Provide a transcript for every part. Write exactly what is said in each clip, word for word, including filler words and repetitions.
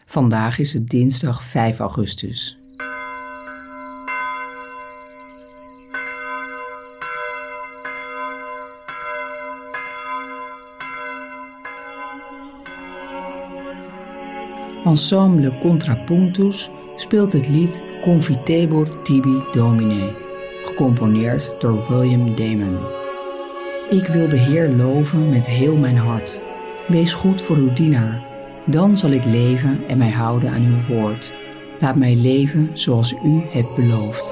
Vandaag is het dinsdag vijf augustus. Ensemble Contrapuntus speelt het lied Confitebor tibi Domine, gecomponeerd door William Damon. Ik wil de Heer loven met heel mijn hart. Wees goed voor uw dienaar, dan zal ik leven en mij houden aan uw woord. Laat mij leven zoals u hebt beloofd.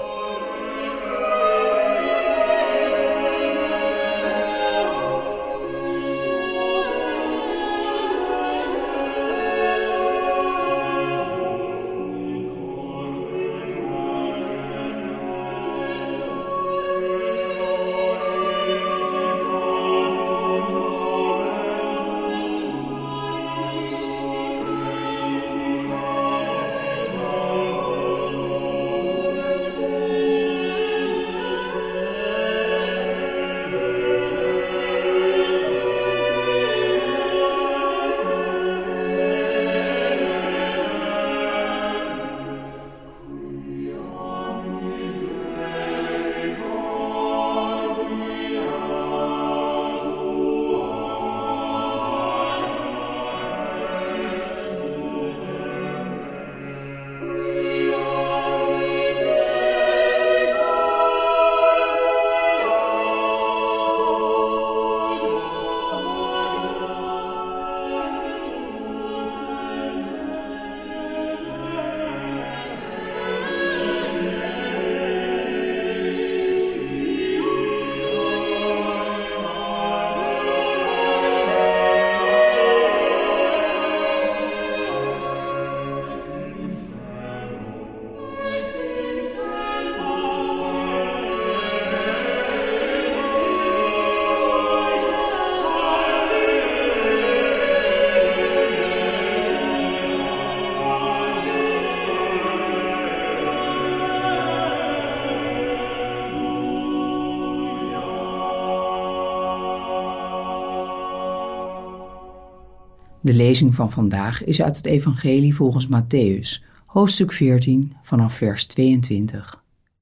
De lezing van vandaag is uit het Evangelie volgens Mattheüs, hoofdstuk veertien, vanaf vers tweeëntwintig.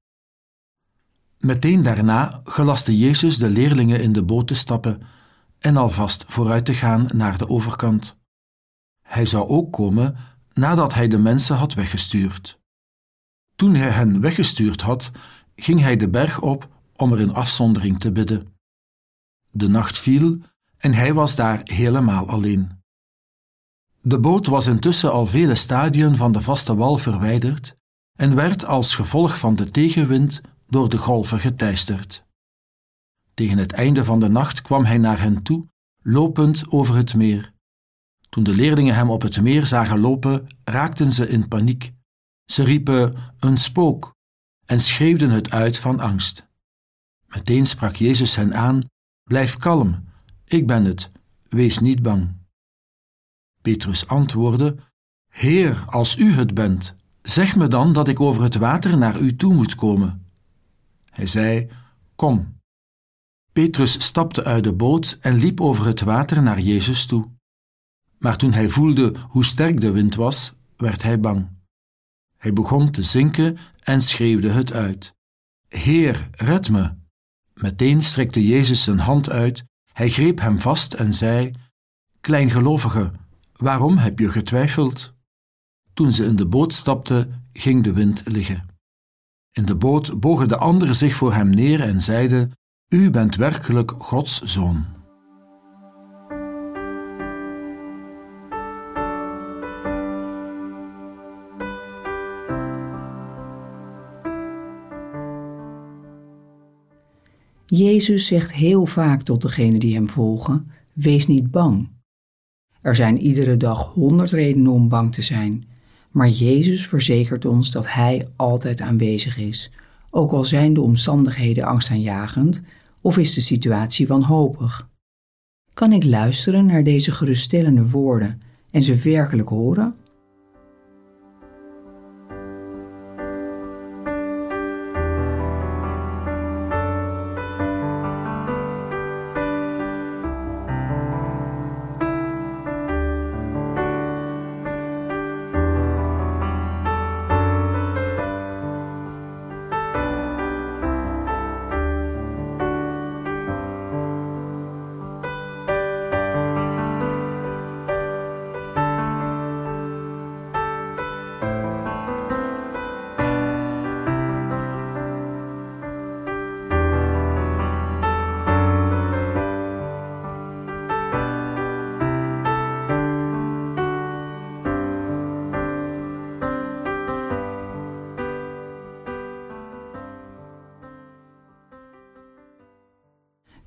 Meteen daarna gelastte Jezus de leerlingen in de boot te stappen en alvast vooruit te gaan naar de overkant. Hij zou ook komen nadat hij de mensen had weggestuurd. Toen hij hen weggestuurd had, ging hij de berg op om er in afzondering te bidden. De nacht viel en hij was daar helemaal alleen. De boot was intussen al vele stadien van de vaste wal verwijderd en werd als gevolg van de tegenwind door de golven geteisterd. Tegen het einde van de nacht kwam hij naar hen toe, lopend over het meer. Toen de leerlingen hem op het meer zagen lopen, raakten ze in paniek. Ze riepen een spook en schreeuwden het uit van angst. Meteen sprak Jezus hen aan: blijf kalm, ik ben het, wees niet bang. Petrus antwoordde: Heer, als u het bent, zeg me dan dat ik over het water naar u toe moet komen. Hij zei: Kom. Petrus stapte uit de boot en liep over het water naar Jezus toe. Maar toen hij voelde hoe sterk de wind was, werd hij bang. Hij begon te zinken en schreeuwde het uit: Heer, red me! Meteen strekte Jezus zijn hand uit, hij greep hem vast en zei: Kleingelovige, waarom heb je getwijfeld? Toen ze in de boot stapten, ging de wind liggen. In de boot bogen de anderen zich voor hem neer en zeiden: U bent werkelijk Gods zoon. Jezus zegt heel vaak tot degenen die hem volgen: wees niet bang. Er zijn iedere dag honderd redenen om bang te zijn, maar Jezus verzekert ons dat Hij altijd aanwezig is, ook al zijn de omstandigheden angstaanjagend of is de situatie wanhopig. Kan ik luisteren naar deze geruststellende woorden en ze werkelijk horen?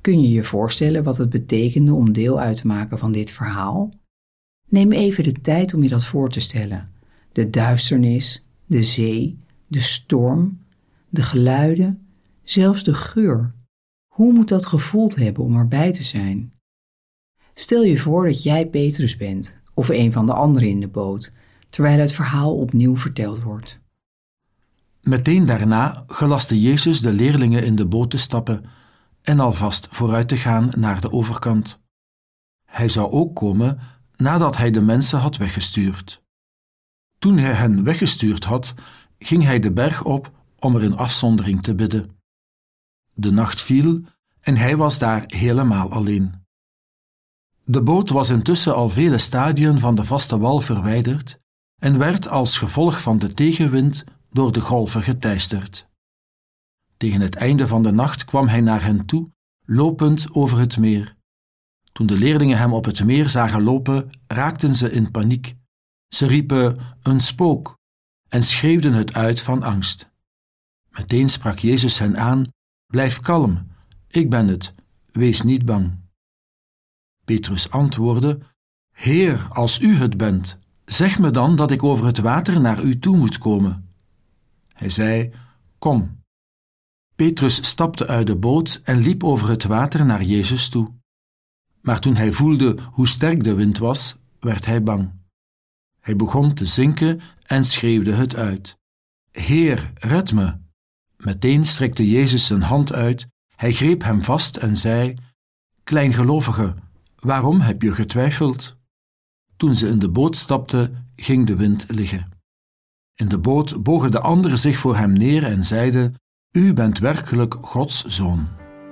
Kun je je voorstellen wat het betekende om deel uit te maken van dit verhaal? Neem even de tijd om je dat voor te stellen. De duisternis, de zee, de storm, de geluiden, zelfs de geur. Hoe moet dat gevoeld hebben om erbij te zijn? Stel je voor dat jij Petrus bent, of een van de anderen in de boot, terwijl het verhaal opnieuw verteld wordt. Meteen daarna gelastte Jezus de leerlingen in de boot te stappen en alvast vooruit te gaan naar de overkant. Hij zou ook komen nadat hij de mensen had weggestuurd. Toen hij hen weggestuurd had, ging hij de berg op om er in afzondering te bidden. De nacht viel en hij was daar helemaal alleen. De boot was intussen al vele stadien van de vaste wal verwijderd en werd als gevolg van de tegenwind door de golven geteisterd. Tegen het einde van de nacht kwam hij naar hen toe, lopend over het meer. Toen de leerlingen hem op het meer zagen lopen, raakten ze in paniek. Ze riepen een spook en schreeuwden het uit van angst. Meteen sprak Jezus hen aan: blijf kalm, ik ben het, wees niet bang. Petrus antwoordde: Heer, als u het bent, zeg me dan dat ik over het water naar u toe moet komen. Hij zei: kom. Petrus stapte uit de boot en liep over het water naar Jezus toe. Maar toen hij voelde hoe sterk de wind was, werd hij bang. Hij begon te zinken en schreeuwde het uit: Heer, red me! Meteen strekte Jezus zijn hand uit, hij greep hem vast en zei: Kleingelovige, waarom heb je getwijfeld? Toen ze in de boot stapten, ging de wind liggen. In de boot bogen de anderen zich voor hem neer en zeiden: U bent werkelijk Gods zoon.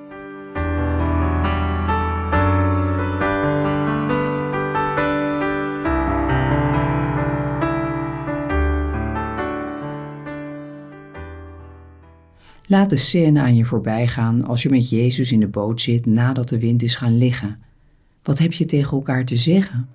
Laat de scène aan je voorbij gaan als je met Jezus in de boot zit nadat de wind is gaan liggen. Wat heb je tegen elkaar te zeggen?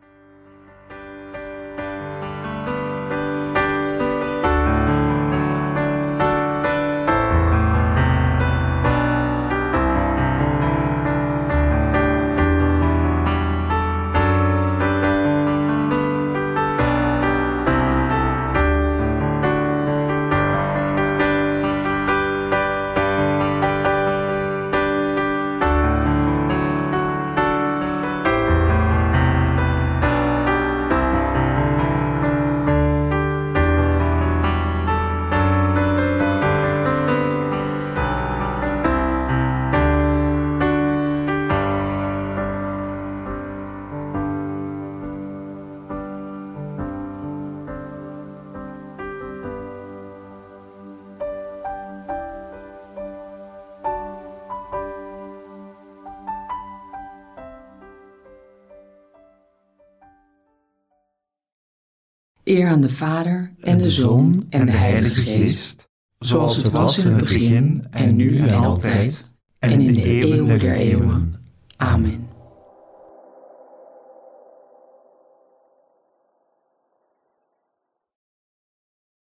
Eer aan de Vader en de Zoon en de Heilige Geest, zoals het was in het begin en nu en altijd en in de eeuwen der eeuwen. Amen.